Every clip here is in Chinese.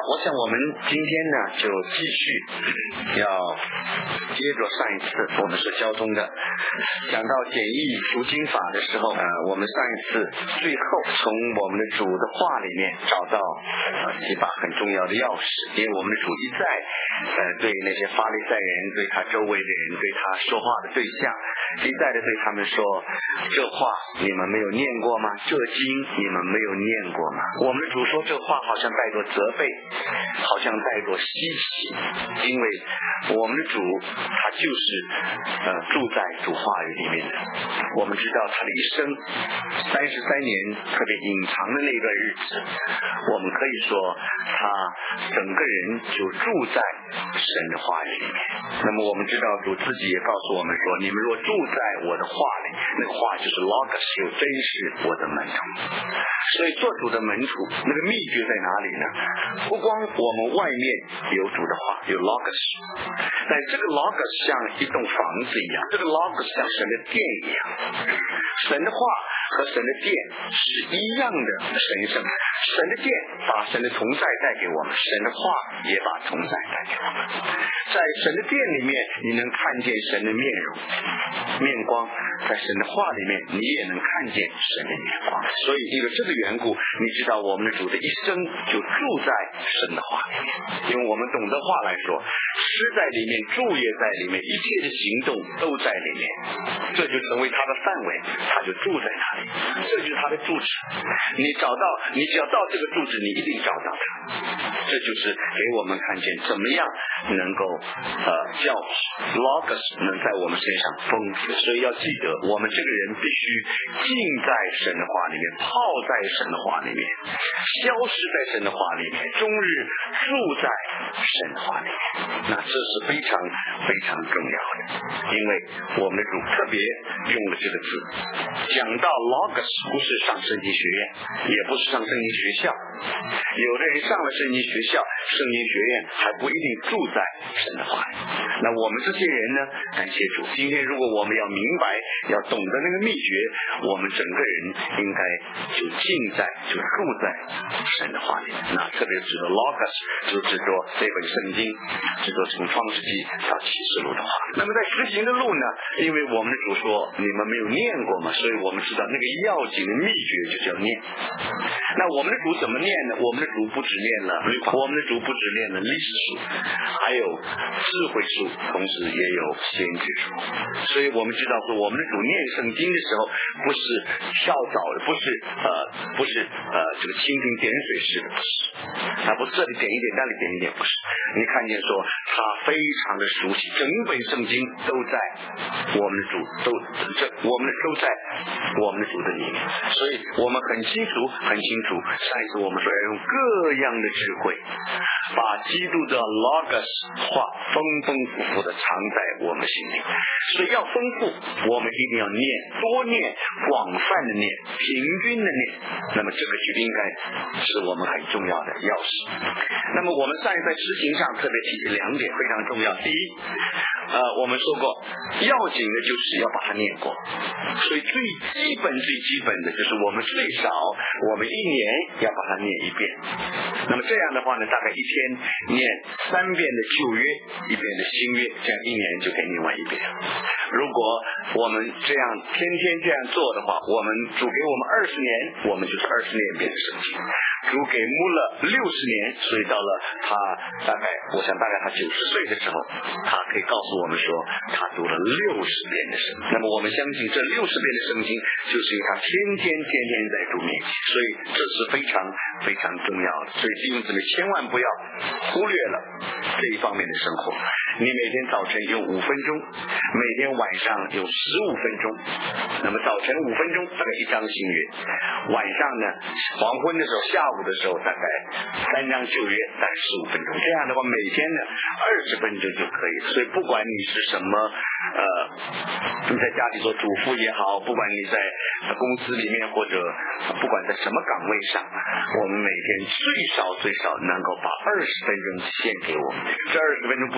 我想我们今天呢就继续要接着上一次我们是交通的讲到简易读经法的时候，我们上一次最后从我们的主的话里面找到几把很重要的钥匙，因为我们的主一再对那些法利赛人，对他周围的人，对他说话的对象，一再的对他们说，这话你们没有念过吗？这经你们没有念过吗？我们的主说这话好像带着责备，好像带着稀奇，因为我们的主他就是住在主话语里面的。我们知道他的一生33年特别隐藏的那段日子，我们可以说他整个人就住在神的话语里面。那么我们知道主自己也告诉我们说，你们若住在我的话里，那个话就是 logos， 就真是我的门徒。所以做主的门徒那个秘诀在哪里呢？不光我们外面有主的话，有 logos， 但这个 logos 像一栋房子一样，这个 logos 像神的殿一样。神的话和神的殿是一样的神圣，神的殿把神的同在带给我们，神的话也把同在带给我们。在神的殿里面你能看见神的面容面光，在神的话里面你也能看见神的面光。所以因为这个缘故，你知道我们的主的一生就住在神的话里面，因为我们懂得话来说，吃在里面，住也在里面，一切的行动都在里面，这就成为他的范围，他就住在那里，这就是他的住址。你只要到这个住址，你一定找到他。这就是给我们看见怎么样能够叫 logos 能在我们身上丰富。所以要记得，我们这个人必须浸在神的话里面，泡在神的话里面，消失在神的话里面，终日住在神的话里面。那这是非常非常重要的，因为我们的主特别用了这个字，讲到 logos 不是上圣经学院，也不是上圣经学校。有的人上了圣经学校、圣经学院，还不一定住在神的话里。那我们这些人呢，感谢主，今天如果我们要明白，要懂得那个秘诀，我们整个人应该就浸在，就住在神的话里。那特别指的 logos 就指着这本圣经，指着从创世纪到启示录的话。那么在实行的路呢，因为我们的主说你们没有念过嘛，所以我们知道那个要紧的秘诀就叫念。那我们的主怎么念呢？我们的主不只念了律法，我们的主不只念了历史书，还有智慧书，同时也有先知书。所以我们知道说，我们的主念圣经的时候，不是跳蚤的，不是这个蜻蜓点水式的，不是，他不是这里点一点，那里点一点，不是。你看见说他非常的熟悉，整本圣经都在我们的主都在我们的主的里面，所以我们很清楚。上一次我们说要用各样的智慧，把基督的 logos 话丰丰富富的藏在我们心里。所以要丰富，我们一定要念，多念，广泛的念，平均的念。那么这个就应该是我们很重要的钥匙。那么我们上一次在实行上特别提2点非常重要。第一，我们说过要紧的就是要把它念过，所以最基本的就是我们最少我们1年要把它念1遍。那么这样的话呢，大概一天念3遍的旧约，1遍的新约，这样1年就可以念完1遍。如果我们这样天天这样做的话，我们主给我们20年，我们就是20年遍的圣经。主给穆勒60年，所以到了我想大概他90岁的时候，他可以告诉我们说他读了60遍的圣经。那么我们相信这60遍的圣经就是因为他天天在主面前，所以这是非常非常重要的。所以弟兄姊妹千万不要忽略了这一方面的生活。你每天早晨用5分钟，每天晚上有15分钟。那么早晨5分钟大概1章新约，晚上呢黄昏的时候，下午的时候大概3章旧约，大概15分钟。这样的话每天呢20分钟就可以。所以不管你是什么你在家里做主妇也好，不管你在公司里面，或者不管在什么岗位上，我们每天最少能够把20分钟献给我们。这20分钟不做别的，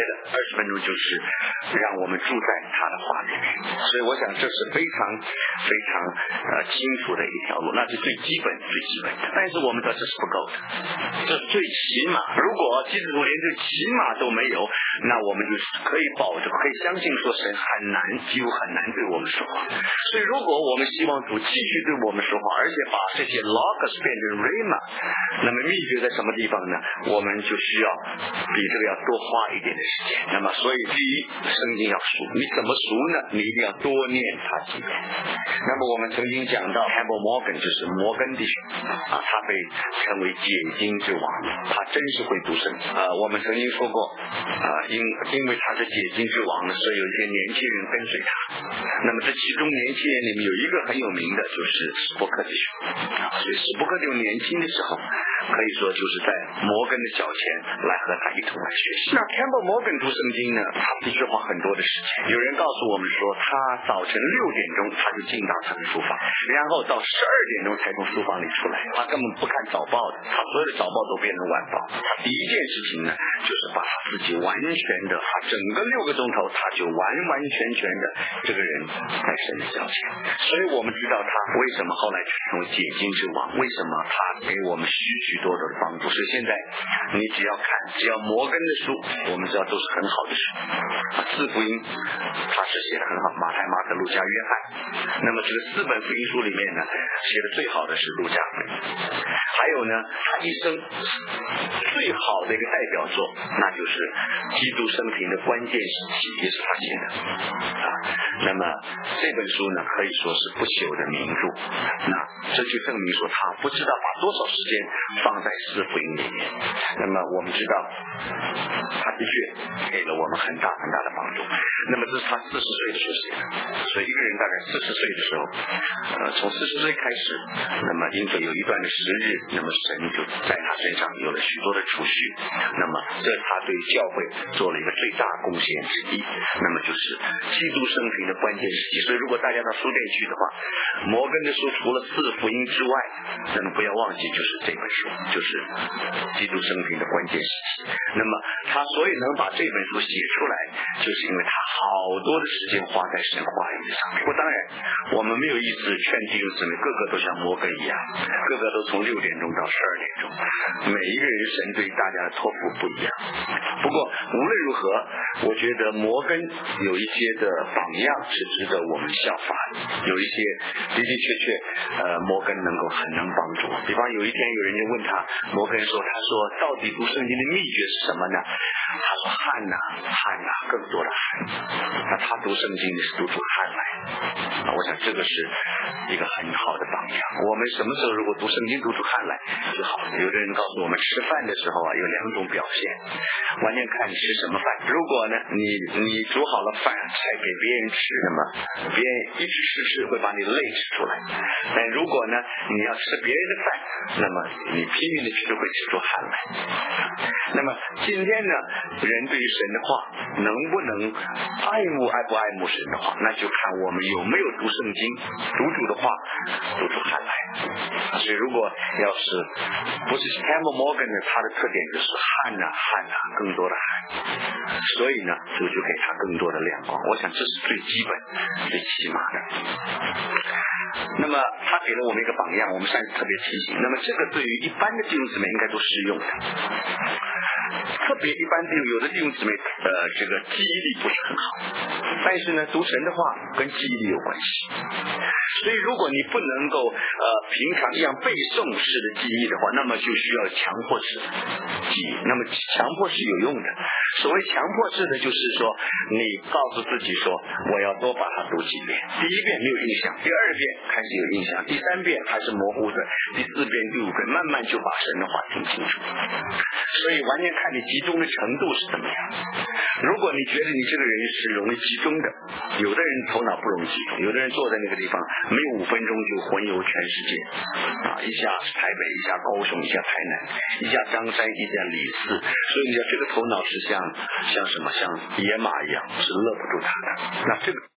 的20分钟就是让我们住在他的话里面。所以我想这是非常非常清楚的一条路，那是最基本的。但是我们知道这是不够的，这是最起码。如果基督徒连这起码都没有，那我们就可以保证，可以相信说神很难，几乎很难对我们说话。所以如果我们希望主继续对我们说话，而且把这些 logos 变成 rhema， 那么秘诀在什么地方呢？我们就需要比这个要多花一点的时间。那么所以第一，圣经要熟，你怎么熟呢？你一定要多念它几遍。那么我们曾经讲到 Campbell Morgan， 就是摩根弟兄他被称为解经之王，他真是会读圣经我们曾经说过因为他是解经之王呢，所以有一些年轻人跟随他。那么这其中年轻人里面有一个很有名的，就是史伯克弟兄所以史伯克弟兄年轻的时候可以说就是在摩根的脚前来和他一同来学习。那 Campbell Morgan 读圣经呢，他必须花很多的时间。有人告诉我们说，他早晨6点钟他就进到他的书房，然后到12点钟才从书房里出来，他根本不看早报的，他所有的早报都变成晚报。他第一件事情呢，就是把他自己完全的，他整个6个钟头他就完完全全的这个人在神的脚前。所以我们知道他为什么后来成为解经之王，为什么他给我们许多的帮助。所以现在你只要摩根的书，我们知道都是很好的书4福音他是写的很好，马太、马可、路加、约翰。那么这个4本福音书里面呢，写的最好的是路加福音。还有呢，他一生最好的一个代表作，那就是基督生平的关键时期，也是他写的那么这本书呢，可以说是不朽的名著。那这就证明说他不知道把多少时间放在4福音里面。那么我们知道他的确给了我们很大很大的帮助。那么这是他40岁的时候写的，所以一个人大概40岁的时候从40岁开始，那么因为有一段的时日，那么神就在他身上有了许多的储蓄，那么这他对教会做了一个最大贡献之一，那么就是基督生平的关键时期。所以如果大家到书店去的话，摩根的书除了4福音之外，那么不要忘记就是这本书，就是基督生平的关键时期。那么他所以能把这本书写出来，就是因为他好多的时间花在神话语上面。当然我们没有意思劝弟兄姊妹个个都像摩根一样，个个都从6点钟到12点钟，每一个人神对大家的托付不一样。不过无论如何，我觉得摩根有一些的榜样是值得我们效法的，有一些的的确确摩根很能帮助。比方有一天有人就问他，摩根说，他说到底读圣经的秘诀是什么呢？他说汗呐，更多的汗。那他读圣经是读出汗来。我想这个是一个很好的榜样。我们什么时候如果读圣经读出汗来就好了。有的人告诉我们，吃饭的时候有2种表现，完全看你吃什么饭。如果呢你煮好了饭才给别人吃，那么别人一直吃会把你累出来。但如果呢你要吃别人的饭，那么你拼命的吃会吃出汗来。那么今天呢，人对于神的话能不能爱不爱慕神的话，那就看我们有没有读圣经，读主的话读出汗来。所以如果要是不是 Campbell Morgan 呢，他的特点就是汗呐，更多的汗。所以呢主就给他更多的亮光。我想这是最基本最起码的。那么他给了我们一个榜样，我们上次特别提醒，那么这个对于一般的弟兄姊妹应该都适用的。特别一般有的弟兄姊妹这个记忆力不是很好，但是呢读神的话跟记忆力有关系。所以如果你不能够平常一样背诵式的记忆的话，那么就需要强迫式记忆。那么强迫是有用的。所谓强迫式的就是说，你告诉自己说我要多把它读几遍，第1遍没有印象，第2遍开始有印象，第3遍还是模糊的，第4遍第5遍慢慢就把神的话听清楚。所以完全看你集中的程度是怎么样。如果你觉得你这个人是容易集中的，有的人头脑不容易集中，有的人坐在那个地方没有5分钟就环游全世界一下是台北，一下高雄，一下台南，一下张山，一下李四。所以你知道这个头脑是像什么，像野马一样，是勒不住他的。那这个